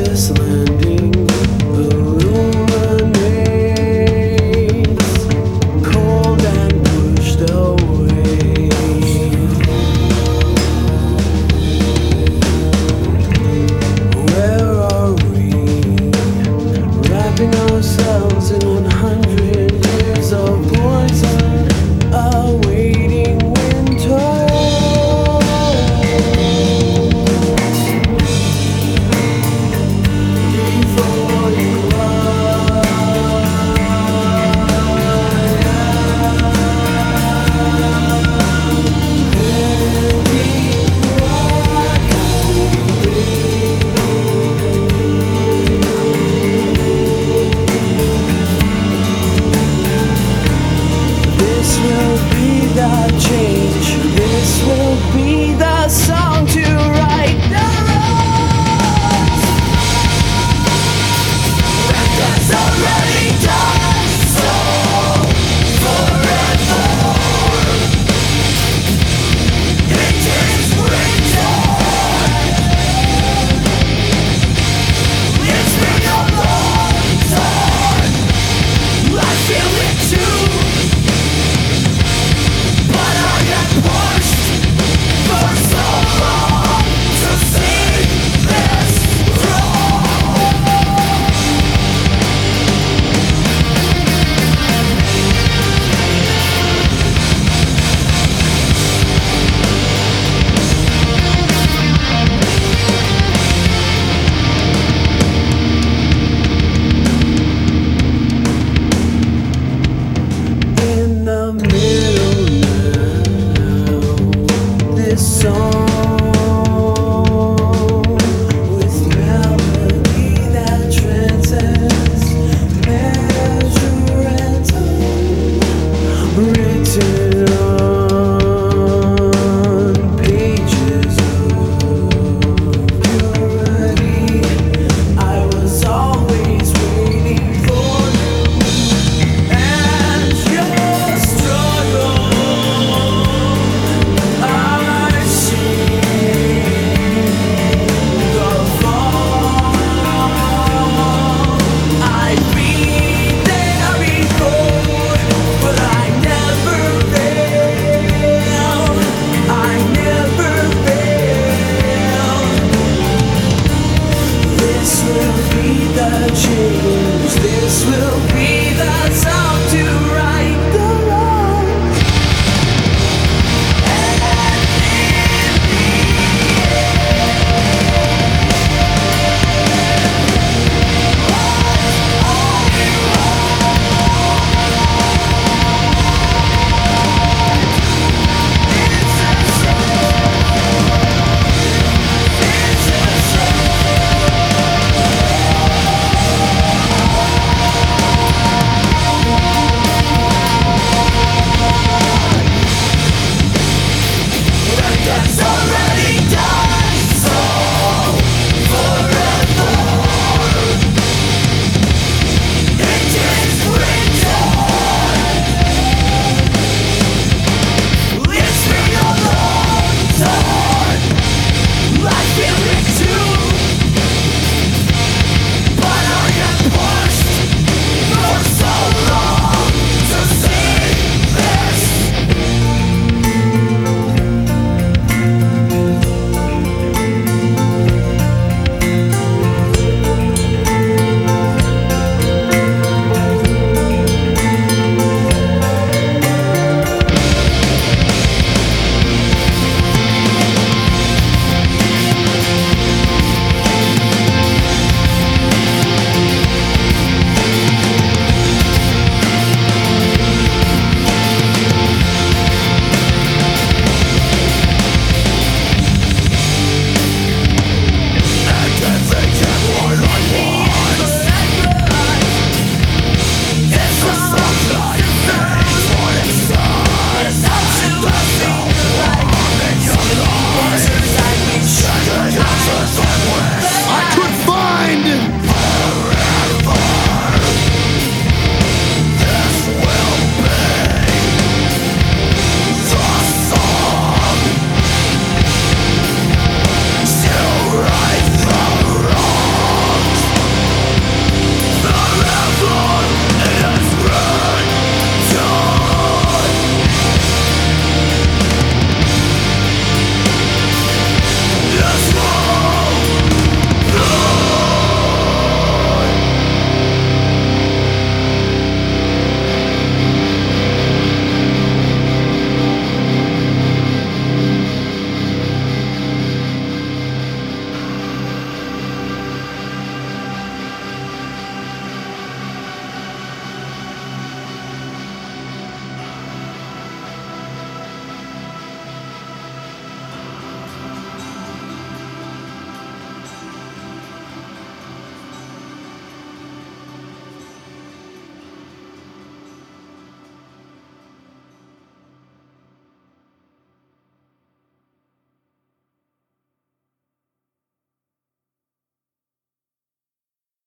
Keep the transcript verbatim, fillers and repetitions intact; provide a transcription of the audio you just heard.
this landing illuminates, cold and pushed away. Where are we? Wrapping ourselves in one hundred years of poison, awaiting winter. Before you This will be the change. This will be the song to right the wrongs. And that's already done so forever. It is written. It's been a long time. I feel it too. But I have pushed for so long to see this through. In the middle now, this song with melody that transcends measure and time, written on pages of purity. I was always waiting for you and your struggle. I see the fall. I've been there before, but I never fail. I never fail. This will be the change. This will be the song to right the wrongs. And in the that's alright.